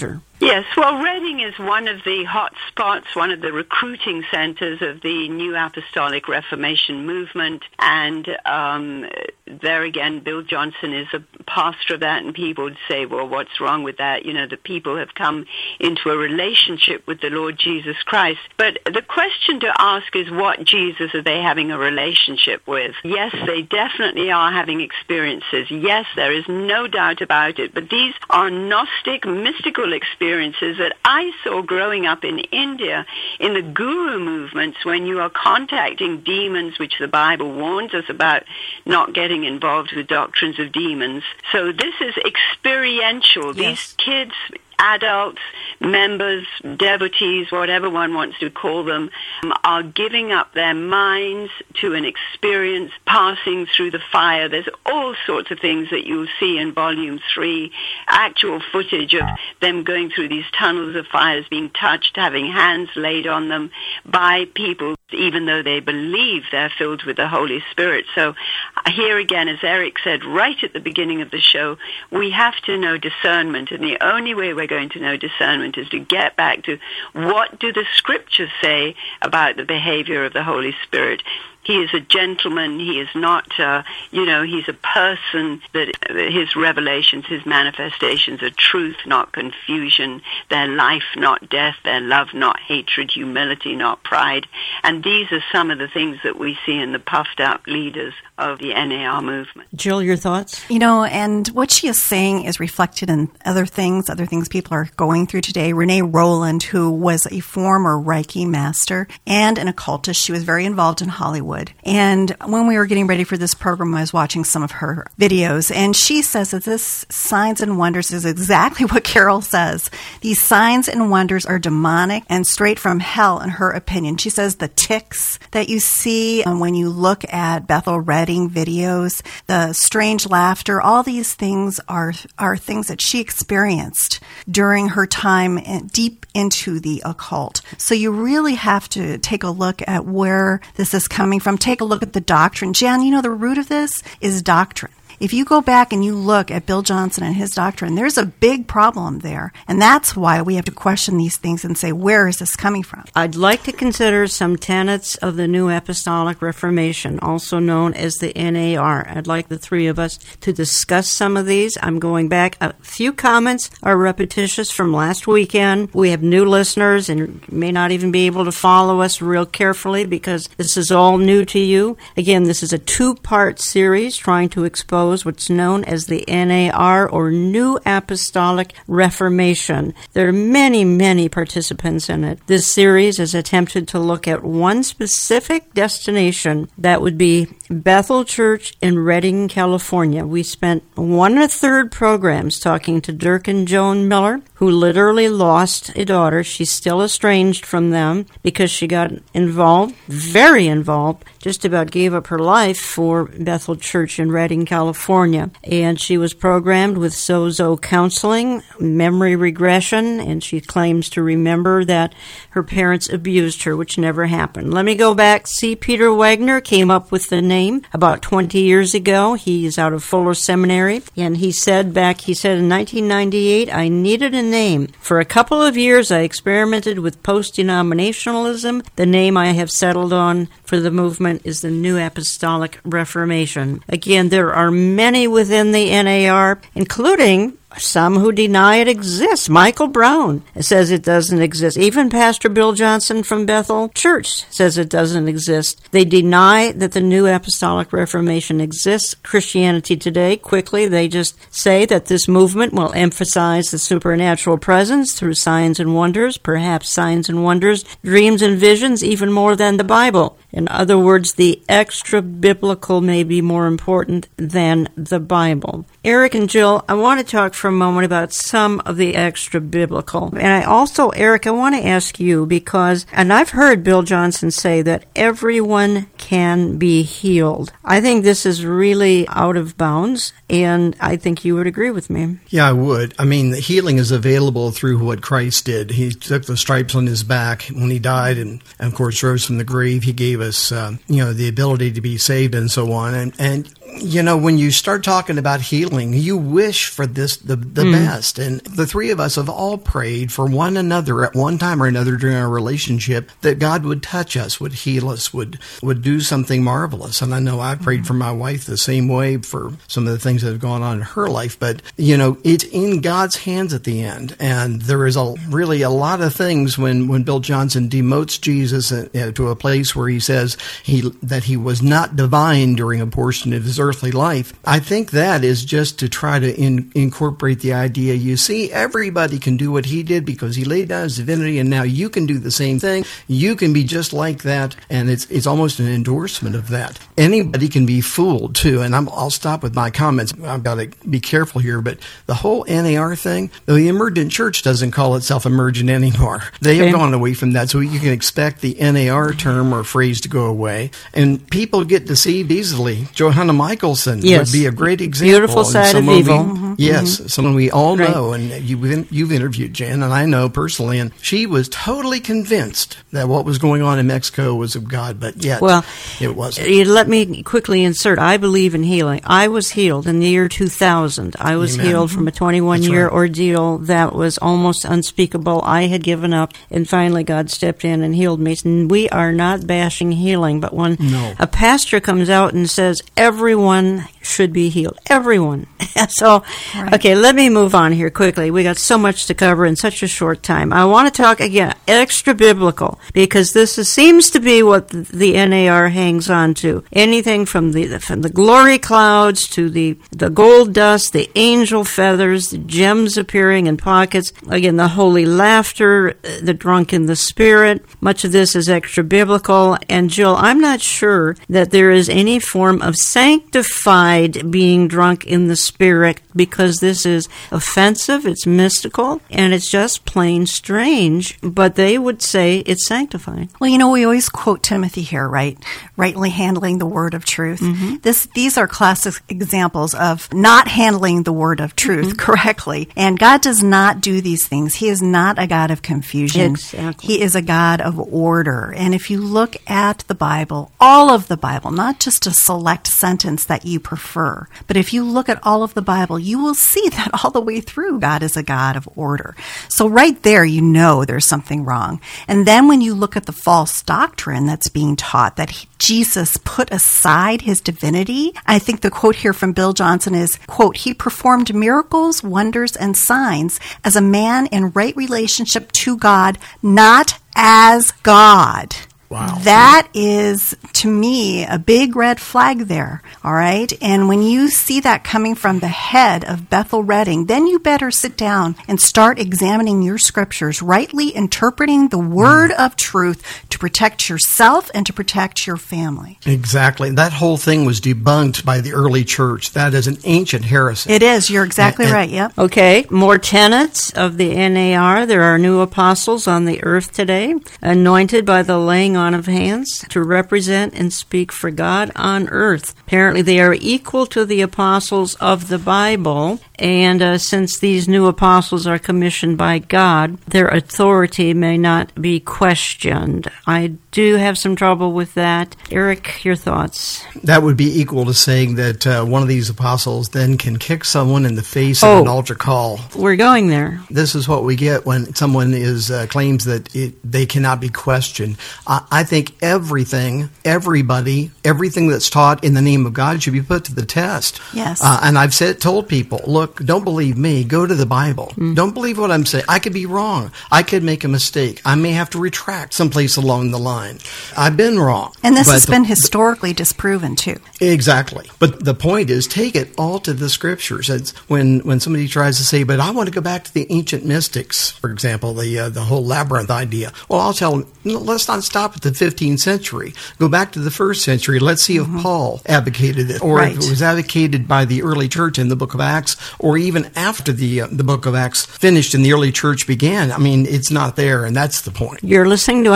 K: Yes, well, Reading is one of the hot spots, one of the recruiting centers of the New Apostolic Reformation movement, and um, there again, Bill Johnson is a pastor of that, and people would say, well, what's wrong with that? You know, the people have come into a relationship with the Lord Jesus Christ. But the question to ask is, what Jesus are they having a relationship with? Yes, they definitely are having experiences. Yes, there is no doubt about it, but these are Gnostic, mystical experiences that I saw growing up in India in the guru movements, when you are contacting demons, which the Bible warns us about not getting involved with doctrines of demons. So this is experiential. Yes. These kids, adults, members, devotees, whatever one wants to call them, um, are giving up their minds to an experience, passing through the fire. There's all sorts of things that you'll see in Volume three, actual footage of them going through these tunnels of fires, being touched, having hands laid on them by people, even though they believe they're filled with the Holy Spirit. So here again, as Eric said right at the beginning of the show, we have to know discernment, and the only way we're going to know discernment is to get back to what do the Scriptures say about the behavior of the Holy Spirit. He is a gentleman. He is not, uh, you know, he's a person that his revelations, his manifestations are truth, not confusion, their life, not death, their love, not hatred, humility, not pride. And these are some of the things that we see in the puffed up leaders of the N A R movement.
E: Jill, your thoughts?
I: You know, and what she is saying is reflected in other things, other things people are going through today. Renee Rowland, who was a former Reiki master and an occultist, she was very involved in Hollywood. And when we were getting ready for this program, I was watching some of her videos, and she says that this signs and wonders is exactly what Carol says. These signs and wonders are demonic and straight from hell, in her opinion. She says the tics that you see when you look at Bethel Redding videos, the strange laughter, all these things are, are things that she experienced during her time in, deep into the occult. So you really have to take a look at where this is coming from. Take a look at the doctrine. Jan, you know, the root of this is doctrine. If you go back and you look at Bill Johnson and his doctrine, there's a big problem there. And that's why we have to question these things and say, where is this coming from?
E: I'd like to consider some tenets of the New Apostolic Reformation, also known as the N A R. I'd like the three of us to discuss some of these. I'm going back. A few comments are repetitious from last weekend. We have new listeners and may not even be able to follow us real carefully because this is all new to you. Again, this is a two-part series trying to expose what's known as the N A R, or New Apostolic Reformation. There are many, many participants in it. This series has attempted to look at one specific destination, that would be Bethel Church in Redding, California. We spent one and a third programs talking to Dirk and Joan Miller, who literally lost a daughter. She's still estranged from them because she got involved, very involved, just about gave up her life for Bethel Church in Redding, California. And she was programmed with Sozo counseling, memory regression, and she claims to remember that her parents abused her, which never happened. Let me go back. C. Peter Wagner came up with the name about twenty years ago. He's out of Fuller Seminary, and he said back, he said in nineteen ninety-eight, I needed a name. For a couple of years, I experimented with post-denominationalism. The name I have settled on for the movement is the New Apostolic Reformation. Again, there are many within the N A R, including some who deny it exists. Michael Brown says it doesn't exist. Even Pastor Bill Johnson from Bethel Church says it doesn't exist. They deny that the New Apostolic Reformation exists. Christianity Today, quickly, they just say that this movement will emphasize the supernatural presence through signs and wonders, perhaps signs and wonders, dreams and visions, even more than the Bible. In other words, the extra-biblical may be more important than the Bible. Eric and Jill, I want to talk for a moment about some of the extra-biblical. And I also, Eric, I want to ask you because, and I've heard Bill Johnson say that everyone can be healed. I think this is really out of bounds, and I think you would agree with me.
J: Yeah, I would. I mean, the healing is available through what Christ did. He took the stripes on his back when he died and, and of course, rose from the grave. He gave us, uh, you know, the ability to be saved and so on. And, and you know, when you start talking about healing, you wish for this the the, the
E: Mm.
J: best. And the three of us have all prayed for one another at one time or another during our relationship that God would touch us, would heal us, would would do something marvelous. And I know I prayed for my wife the same way for some of the things that have gone on in her life. But, you know, it's in God's hands at the end. And there is a really a lot of things when, when Bill Johnson demotes Jesus uh, to a place where he says he that he was not divine during a portion of his earthly life. I think that is just to try to in, incorporate the idea, you see, everybody can do what he did because he laid down his divinity, and now you can do the same thing. You can be just like that, and it's it's almost an endorsement of that. Anybody can be fooled, too, and I'm, I'll stop with my comments. I've got to be careful here, but the whole N A R thing, the Emergent Church doesn't call itself emergent anymore. They have
E: Okay.
J: gone away from that, so you can expect the N A R term or phrase to go away, and people get deceived easily. Johanna Michelson
E: Yes.
J: would be a great example.
E: Beautiful
J: and
E: side of
J: someone we-
E: evil. Mhm.
J: Yes,
E: Mhm.
J: someone we all
E: Right.
J: know, and you've, in, you've interviewed Jan, and I know personally, and she was totally convinced that what was going on in Mexico was of God, but yet
E: Well,
J: it wasn't.
E: You let me quickly insert. I believe in healing. I was healed in the year two thousand. I was
J: Amen.
E: healed from a twenty-one-year
J: That's right.
E: ordeal that was almost unspeakable. I had given up, and finally God stepped in and healed me. And we are not bashing healing, but when
J: No.
E: a pastor comes out and says everyone should be healed, everyone. so,
I: Right.
E: okay, let me move on here quickly. We got so much to cover in such a short time. I want to talk again extra biblical, because this is, seems to be what the, the N A R hangs on to. Anything from the from the glory clouds to the the gold dust, the angel feathers, the gems appearing in pockets. Again, the holy laughter, uh, the drunk in the spirit. Much of this is extra biblical. And Jill, I'm not sure that there is any form of sanctified being drunk in the spirit, because this is offensive, it's mystical, and it's just plain strange. But they would say it's sanctifying.
I: Well, you know, we always quote Timothy here, right? Rightly handling the word of truth.
E: Mm-hmm.
I: This, these are classic examples of not handling the word of truth
E: Mm-hmm.
I: correctly. And God does not do these things. He is not a God of confusion.
E: Exactly.
I: He is a God of order. And if you look at the Bible, all of the Bible, not just a select sentence that you prefer, but if you look at all of the Bible, you will see that all the way through God is a God of order. So right there, you know there's something wrong. And then when you look at the false doctrine that's being taught, that he, Jesus put aside his divinity, I think the quote here from Bill Johnson is, quote, he performed miracles, wonders, and signs as a man in right relationship to God, not as God.
J: Wow.
I: That is, to me, a big red flag there, all right? And when you see that coming from the head of Bethel Redding, then you better sit down and start examining your scriptures, rightly interpreting the word
J: Mm.
I: of truth to protect yourself and to protect your family.
J: Exactly. That whole thing was debunked by the early church. That is an ancient heresy.
I: It is. You're exactly
J: And- and-
I: right. Yep.
E: Okay, more tenets of the N A R. There are new apostles on the earth today, anointed by the laying on of hands to represent and speak for God on earth. Apparently, they are equal to the apostles of the Bible, and uh, since these new apostles are commissioned by God, their authority may not be questioned. I do have some trouble with that. Eric, your thoughts?
J: That would be equal to saying that uh, one of these apostles then can kick someone in the face
E: Oh.
J: at an altar call.
E: We're going there.
J: This is what we get when someone is uh, claims that it, they cannot be questioned. I, I think everything, everybody, everything that's taught in the name of God should be put to the test.
I: Yes.
J: Uh, and I've said, told people, look, don't believe me. Go to the Bible.
E: Mm.
J: Don't believe what I'm saying. I could be wrong. I could make a mistake. I may have to retract someplace along the line. I've been wrong.
I: And this
J: But
I: has
J: the-
I: been historically disproven, too.
J: Exactly. But the point is, take it all to the scriptures. It's when, when somebody tries to say, but I want to go back to the ancient mystics, for example, the uh, the whole labyrinth idea. Well, I'll tell them, no, let's not stop at the fifteenth century. Go back to the first century. Let's see if Paul advocated it, or
I: Right.
J: if it was advocated by the early church in the book of Acts, or even after the, uh, the book of Acts finished and the early church began. I mean, it's not there, and that's the point.
E: You're listening to Understanding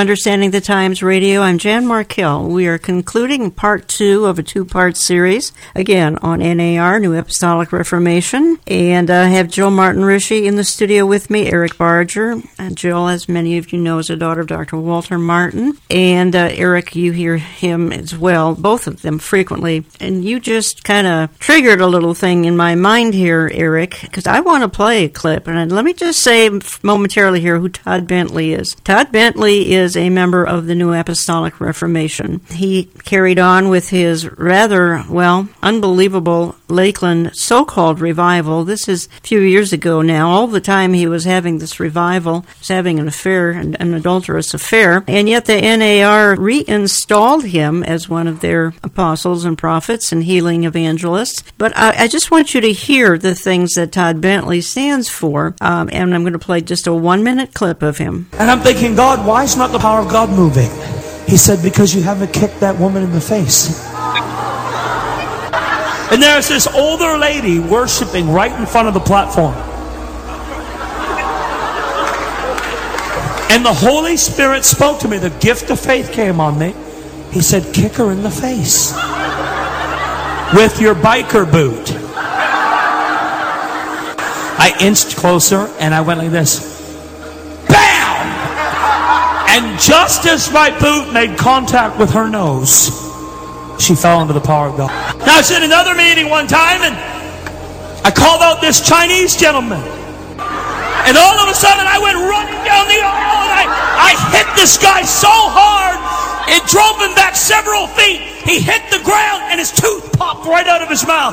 E: Turning the Times Radio. I'm Jan Markell. We are concluding part two of a two-part series, again, on N A R, New Apostolic Reformation. And I have Jill Martin Rishi in the studio with me, Eric Barger. And Jill, as many of you know, is a daughter of Doctor Walter Martin. And uh, Eric, you hear him as well, both of them frequently. And you just kind of triggered a little thing in my mind here, Eric, because I want to play a clip. And let me just say momentarily here who Todd Bentley is. Todd Bentley is a member of the New Apostolic Reformation. He carried on with his rather, well, unbelievable Lakeland so-called revival. This is a few years ago now. All the time he was having this revival, he was having an affair, an, an adulterous affair, and yet the N A R reinstalled him as one of their apostles and prophets and healing evangelists. But I, I just want you to hear the things that Todd Bentley stands for, um, and I'm going to play just a one-minute clip of him.
L: And I'm thinking, God, why is not the power of God moving? He said, because you haven't kicked that woman in the face. And there's this older lady worshiping right in front of the platform. And the Holy Spirit spoke to me. The gift of faith came on me. He said, kick her in the face with your biker boot. I inched closer and I went like this. And just as my boot made contact with her nose, she fell into the power of God. Now, I was in another meeting one time, and I called out this Chinese gentleman. And all of a sudden, I went running down the aisle, and I, I hit this guy so hard, it drove him back several feet. He hit the ground, and his tooth popped right out of his mouth.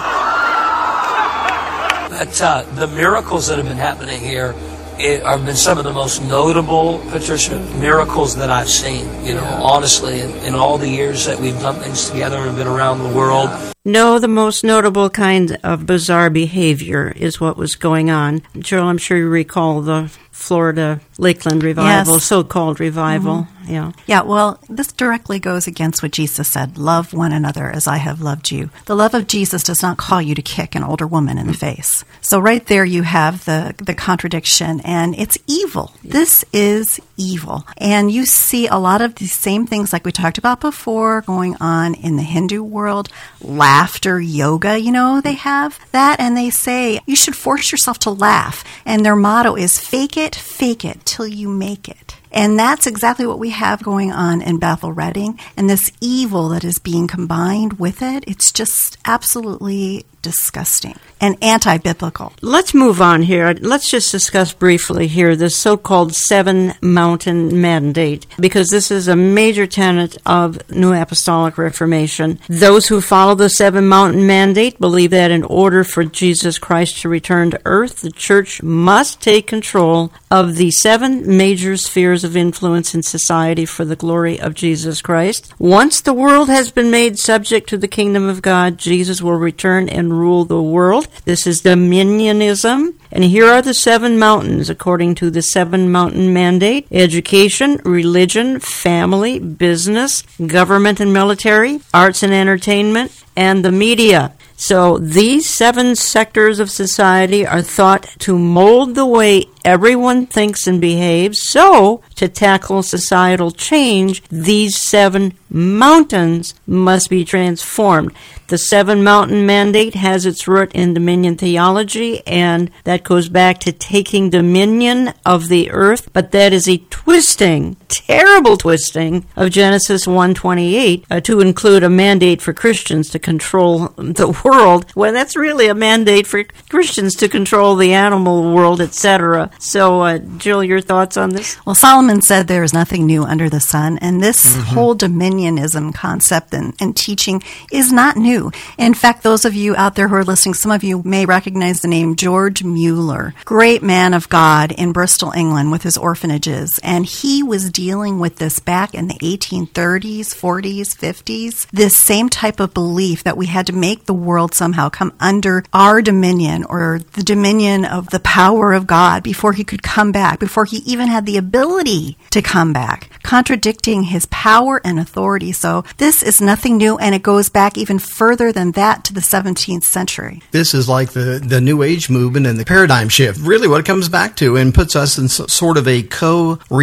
M: But uh, the miracles that have been happening here It have been some of the most notable, Patricia, miracles that I've seen, you know, yeah. honestly, in, in all the years that we've done things together and been around the world.
E: No, the most notable kind of bizarre behavior is what was going on. Jill, I'm sure you recall the Florida Lakeland revival,
I: yes.
E: so-called revival.
I: Mm-hmm.
E: Yeah.
I: Yeah, well, this directly goes against what Jesus said, love one another as I have loved you. The love of Jesus does not call you to kick an older woman in the face. So right there you have the, the contradiction, and it's evil. This is evil. And you see a lot of the same things like we talked about before going on in the Hindu world. Laughter, yoga, you know, they have that, and they say you should force yourself to laugh. And their motto is fake it, fake it, till you make it. And that's exactly what we have going on in Bethel Redding. And this evil that is being combined with it, it's just absolutely disgusting and anti-biblical.
E: Let's move on here. Let's just discuss briefly here the so-called Seven Mountain Mandate, because this is a major tenet of New Apostolic Reformation. Those who follow the Seven Mountain Mandate believe that in order for Jesus Christ to return to earth, the church must take control of the seven major spheres of influence in society for the glory of Jesus Christ. Once the world has been made subject to the kingdom of God, Jesus will return and rule the world. This is dominionism. And here are the seven mountains according to the Seven Mountain Mandate: education, religion, family, business, government and military, arts and entertainment, and the media. So these seven sectors of society are thought to mold the way everyone thinks and behaves. So, to tackle societal change, these seven mountains must be transformed. The Seven Mountain Mandate has its root in dominion theology, and that goes back to taking dominion of the earth, but that is a twisting, terrible twisting of Genesis one twenty-eight uh, to include a mandate for Christians to control the world. Well, that's really a mandate for Christians to control the animal world, et cetera. So, uh, Jill, your thoughts on this?
I: Well, Solomon said there is nothing new under the sun, and this mm-hmm. whole dominionism concept and, and teaching is not new. In fact, those of you out there who are listening, some of you may recognize the name George Mueller, great man of God in Bristol, England, with his orphanages, and he was dealing with this back in the eighteen thirties, forties, fifties, this same type of belief that we had to make the world somehow come under our dominion or the dominion of the power of God before he could come back, before he even had the ability to come back, contradicting his power and authority. So this is nothing new, and it goes back even further than that to the seventeenth century.
J: This is like the, the New Age movement and the paradigm shift, really what it comes back to, and puts us in sort of a co-religion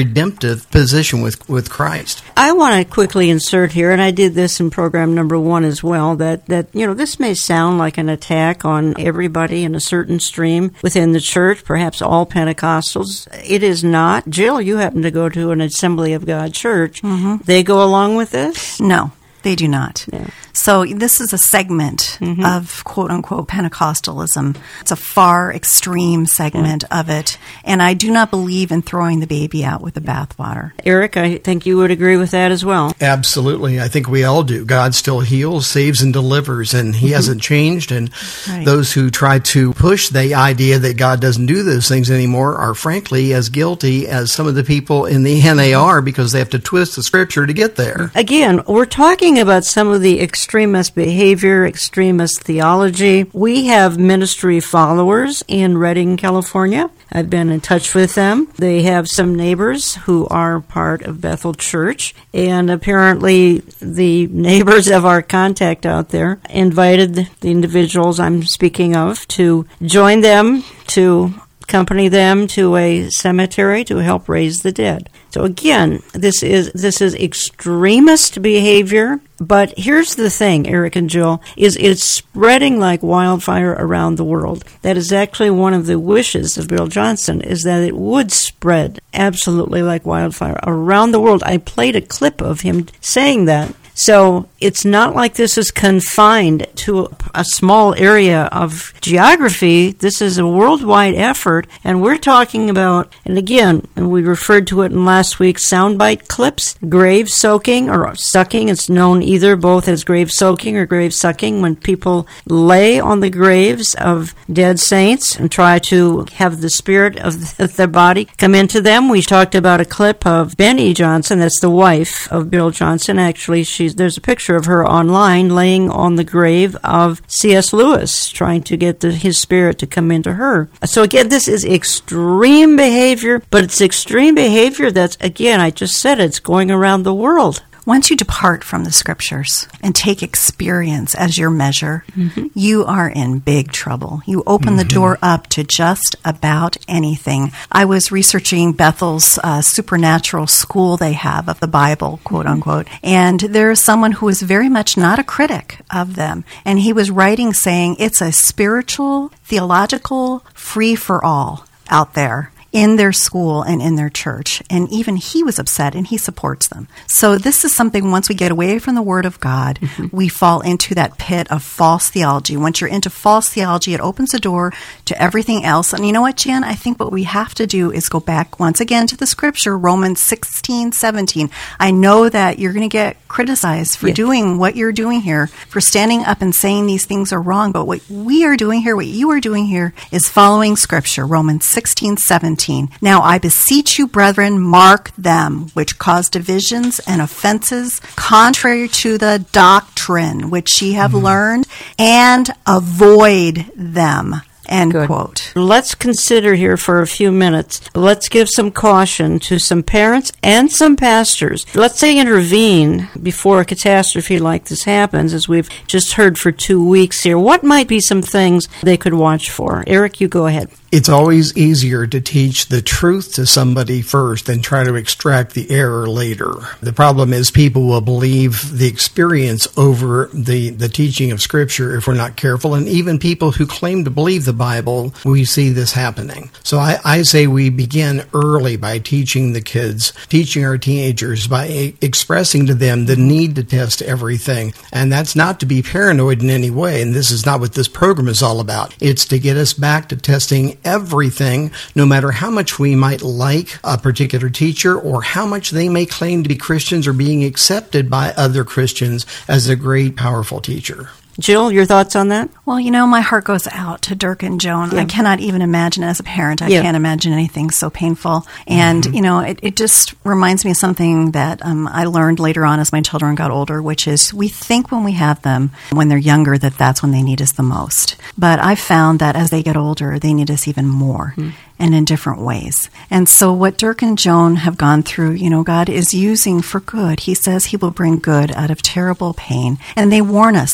J: redemptive position with, with Christ.
E: I want to quickly insert here, and I did this in program number one as well, that, that, you know, this may sound like an attack on everybody in a certain stream within the church, perhaps all Pentecostals. It is not. Jill, you happen to go to an Assembly of God church. Mm-hmm. They go along with this?
I: No. They do not.
E: Yeah.
I: So this is a segment mm-hmm. of quote-unquote Pentecostalism. It's a far extreme segment yeah. of it, and I do not believe in throwing the baby out with the bathwater.
E: Eric, I think you would agree with that as well.
J: Absolutely. I think we all do. God still heals, saves, and delivers, and He mm-hmm. hasn't changed, and right. those who try to push the idea that God doesn't do those things anymore are frankly as guilty as some of the people in the N A R because they have to twist the Scripture to get there.
E: Again, we're talking about some of the extremist behavior, extremist theology. We have ministry followers in Redding, California. I've been in touch with them. They have some neighbors who are part of Bethel Church, and apparently the neighbors of our contact out there invited the individuals I'm speaking of to join them, to accompany them to a cemetery to help raise the dead. So again, this is this is extremist behavior, but here's the thing, Eric and Jill, is it's spreading like wildfire around the world. That is actually one of the wishes of Bill Johnson, is that it would spread absolutely like wildfire around the world. I played a clip of him saying that. So it's not like this is confined to a small area of geography. This is a worldwide effort, and we're talking about, and again, and we referred to it in last week's soundbite clips, grave soaking or sucking. It's known either both as grave soaking or grave sucking, when people lay on the graves of dead saints and try to have the spirit of their body come into them. We talked about a clip of Benny Johnson, that's the wife of Bill Johnson. Actually, she She's, there's a picture of her online laying on the grave of C S Lewis, trying to get the, his spirit to come into her. So again, this is extreme behavior, but it's extreme behavior that's, again, I just said it's going around the world.
I: Once you depart from the Scriptures and take experience as your measure, mm-hmm. you are in big trouble. You open mm-hmm. the door up to just about anything. I was researching Bethel's uh, supernatural school they have of the Bible, quote unquote, and there is someone who is very much not a critic of them. And he was writing saying it's a spiritual, theological free-for-all out there in their school and in their church. And even he was upset, and he supports them. So this is something, once we get away from the Word of God, mm-hmm. we fall into that pit of false theology. Once you're into false theology, it opens the door to everything else. And you know what, Jan? I think what we have to do is go back once again to the Scripture, Romans sixteen, seventeen. I know that you're going to get criticized for yes. doing what you're doing here, for standing up and saying these things are wrong. But what we are doing here, what you are doing here, is following Scripture, Romans sixteen, seventeen. Now I beseech you, brethren, mark them which cause divisions and offenses contrary to the doctrine which ye have mm-hmm. learned, and avoid them. End
E: Good.
I: Quote.
E: Let's consider here for a few minutes. Let's give some caution to some parents and some pastors. Let's say intervene before a catastrophe like this happens, as we've just heard for two weeks here. What might be some things they could watch for? Eric, you go ahead.
J: It's always easier to teach the truth to somebody first than try to extract the error later. The problem is people will believe the experience over the, the teaching of Scripture if we're not careful. And even people who claim to believe the Bible, we see this happening. So I, I say we begin early by teaching the kids, teaching our teenagers, by expressing to them the need to test everything. And that's not to be paranoid in any way. And this is not what this program is all about. It's to get us back to testing everything, no matter how much we might like a particular teacher or how much they may claim to be Christians or being accepted by other Christians as a great, powerful teacher.
E: Jill, your thoughts on that?
I: Well, you know, my heart goes out to Dirk and Joan. Yeah. I cannot even imagine, as a parent, I yeah. can't imagine anything so painful. And, mm-hmm. you know, it, it just reminds me of something that um, I learned later on as my children got older, which is we think when we have them, when they're younger, that that's when they need us the most. But I found that as they get older, they need us even more. Mm-hmm. And in different ways. And so what Dirk and Joan have gone through, you know, God is using for good. He says he will bring good out of terrible pain. And they warn us. They say,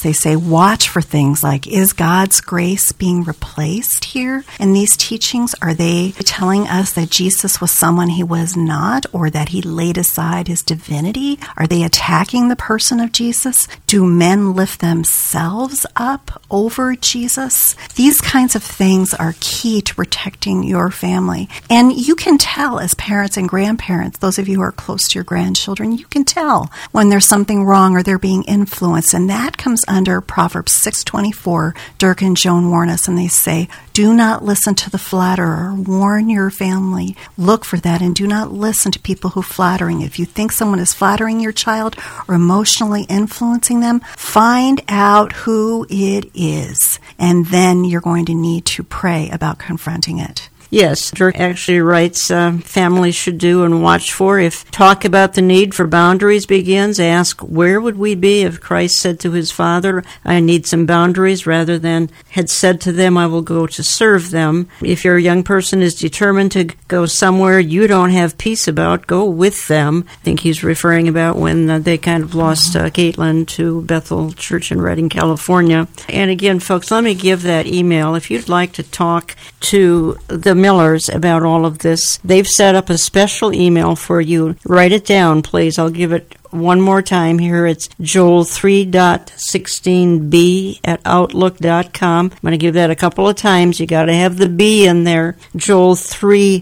I: watch for things like, is God's grace being replaced here in these teachings? Are they telling us that Jesus was someone he was not, or that he laid aside his divinity? Are they attacking the person of Jesus? Do men lift themselves up over Jesus? These kinds of things are key to protecting your family. And you can tell as parents and grandparents, those of you who are close to your grandchildren, you can tell when there's something wrong or they're being influenced. And that comes under Proverbs six twenty-four. Dirk and Joan warn us, and they say, do not listen to the flatterer. Warn your family. Look for that, and do not listen to people who are flattering. If you think someone is flattering your child or emotionally influencing them, find out who it is, and then you're going to need to pray about confronting it.
E: Yes, Dirk actually writes, uh, families should do and watch for. If talk about the need for boundaries begins, ask, where would we be if Christ said to his Father, I need some boundaries, rather than had said to them, I will go to serve them. If your young person is determined to go somewhere you don't have peace about, go with them. I think he's referring about when uh, they kind of lost uh, Caitlin to Bethel Church in Redding, California. And again, folks, let me give that email. If you'd like to talk to the Millers about all of this, they've set up a special email for you. Write it down, please. I'll give it one more time here. It's Joel three sixteen b at outlook dot com. I'm going to give that a couple of times. You got to have the B in there. Joel three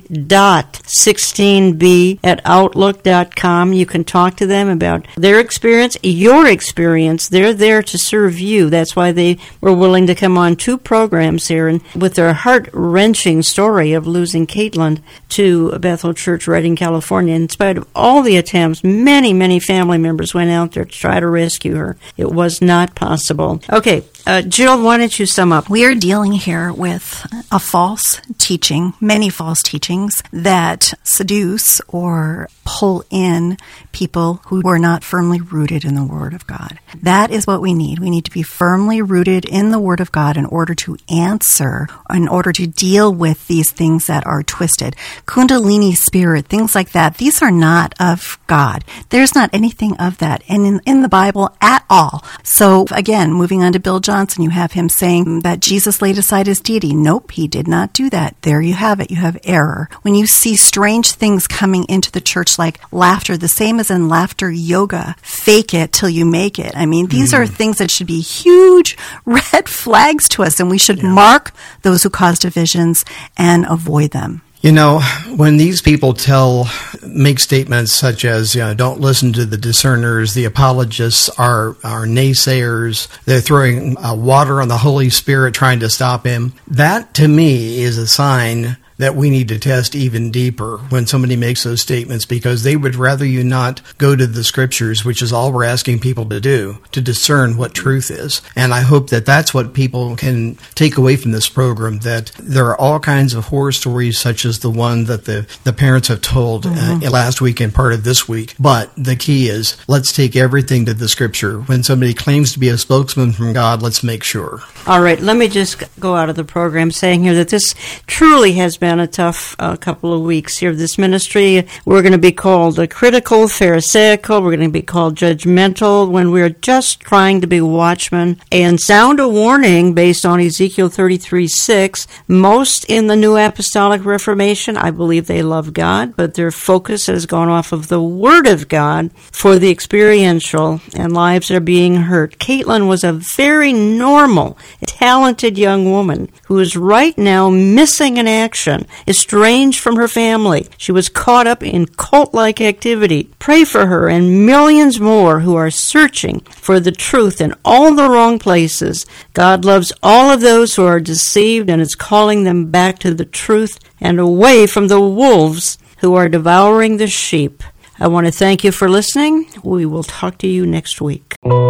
E: sixteen b at outlook dot com. You can talk to them about their experience, your experience. They're there to serve you. That's why they were willing to come on two programs here, and with their heart-wrenching story of losing Caitlin to Bethel Church, Redding, California. In spite of all the attempts, many, many families Family members went out there to try to rescue her. It was not possible. Okay, uh, Jill, why don't you sum up?
I: We are dealing here with a false teaching, many false teachings that seduce or pull in people who are not firmly rooted in the Word of God. That is what we need. We need to be firmly rooted in the Word of God in order to answer, in order to deal with these things that are twisted. Kundalini spirit, things like that, these are not of God. There's not anything of that in, in the Bible at all. So again, moving on to Bill Johnson, you have him saying that Jesus laid aside his deity. Nope, he did not do that. There you have it. You have error. When you see strange things coming into the church like laughter, the same as in laughter yoga, fake it till you make it. I mean, these mm. are things that should be huge red flags to us, and we should yeah. mark those who cause divisions and avoid them.
J: You know, when these people tell, make statements such as, you know, don't listen to the discerners, the apologists are, are naysayers, they're throwing uh, water on the Holy Spirit trying to stop him, that to me is a sign that we need to test even deeper when somebody makes those statements, because they would rather you not go to the scriptures, which is all we're asking people to do, to discern what truth is. And I hope that that's what people can take away from this program, that there are all kinds of horror stories such as the one that the, the parents have told mm-hmm. uh, last week and part of this week. But the key is, let's take everything to the scripture. When somebody claims to be a spokesman from God, let's make sure. All
E: right, let me just go out of the program saying here that this truly has been a tough uh, couple of weeks here. This ministry, we're going to be called uh, critical, pharisaical, we're going to be called judgmental when we're just trying to be watchmen and sound a warning based on Ezekiel thirty-three six. Most in the New Apostolic Reformation, I believe they love God, but their focus has gone off of the Word of God for the experiential, and lives are being hurt. Caitlin was a very normal, talented young woman who is right now missing in action, estranged from her family. She was caught up in cult-like activity. Pray for her and millions more who are searching for the truth in all the wrong places. God loves all of those who are deceived and is calling them back to the truth and away from the wolves who are devouring the sheep. I want to thank you for listening. We will talk to you next week.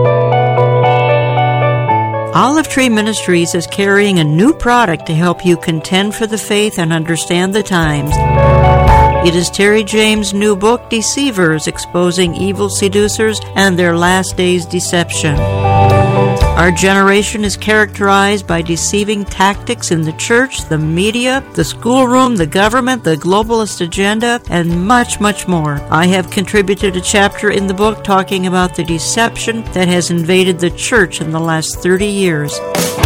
E: Olive Tree Ministries is carrying a new product to help you contend for the faith and understand the times. It is Terry James' new book, Deceivers, Exposing Evil Seducers and Their Last Days Deception. Our generation is characterized by deceiving tactics in the church, the media, the schoolroom, the government, the globalist agenda, and much, much more. I have contributed a chapter in the book talking about the deception that has invaded the church in the last thirty years.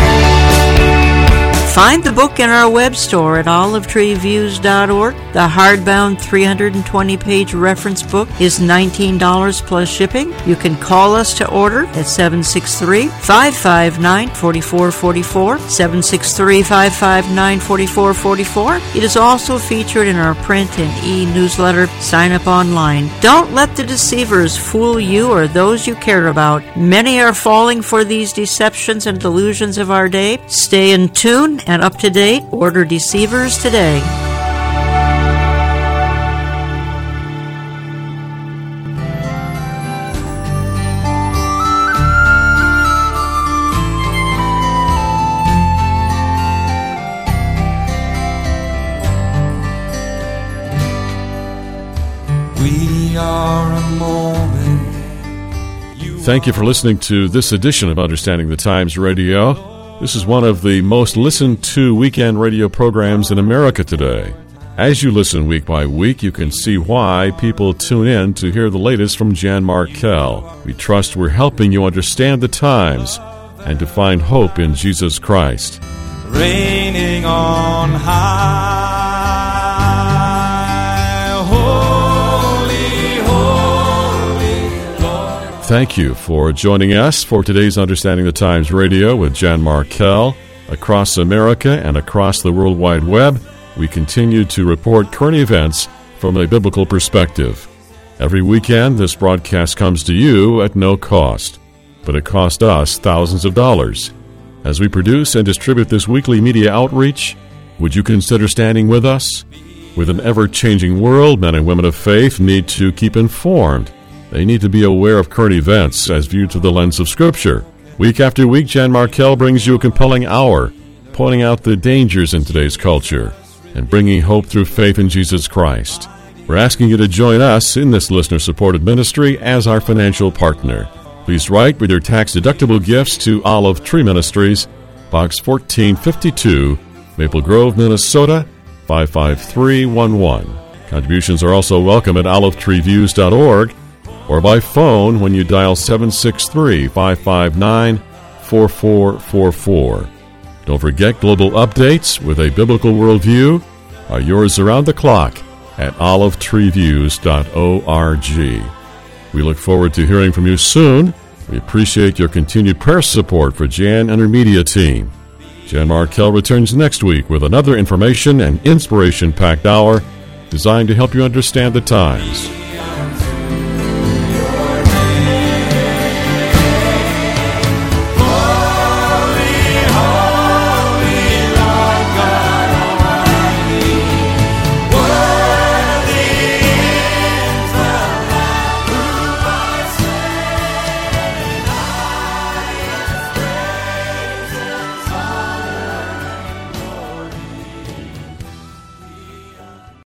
E: Find the book in our web store at olive tree views dot org. The hardbound three hundred twenty page reference book is nineteen dollars plus shipping. You can call us to order at seven six three, five five nine, four four four four, seven six three, five five nine, four four four four. It is also featured in our print and e-newsletter. Sign up online. Don't let the deceivers fool you or those you care about. Many are falling for these deceptions and delusions of our day. Stay in tune and up to date. Order Deceivers today.
N: We are a moment.
A: Thank you for listening to this edition of Understanding the Times Radio. This is one of the most listened to weekend radio programs in America today. As you listen week by week, you can see why people tune in to hear the latest from Jan Markell. We trust we're helping you understand the times and to find hope in Jesus Christ.
N: Reigning on high, holy, holy Lord.
A: Thank you for joining us for today's Understanding the Times Radio with Jan Markell. Across America and across the World Wide Web, we continue to report current events from a biblical perspective. Every weekend, this broadcast comes to you at no cost, but it costs us thousands of dollars. As we produce and distribute this weekly media outreach, would you consider standing with us? With an ever-changing world, men and women of faith need to keep informed. They need to be aware of current events as viewed through the lens of Scripture. Week after week, Jan Markell brings you a compelling hour, pointing out the dangers in today's culture and bringing hope through faith in Jesus Christ. We're asking you to join us in this listener-supported ministry as our financial partner. Please write with your tax-deductible gifts to Olive Tree Ministries, Box fourteen fifty-two, Maple Grove, Minnesota, five five three one one. Contributions are also welcome at olive tree views dot org or by phone when you dial seven six three, five five nine, four four four four. Don't forget, global updates with a biblical worldview are yours around the clock at olive tree views dot org. We look forward to hearing from you soon. We appreciate your continued prayer support for Jan and her media team. Jan Markell returns next week with another information and inspiration-packed hour designed to help you understand the times.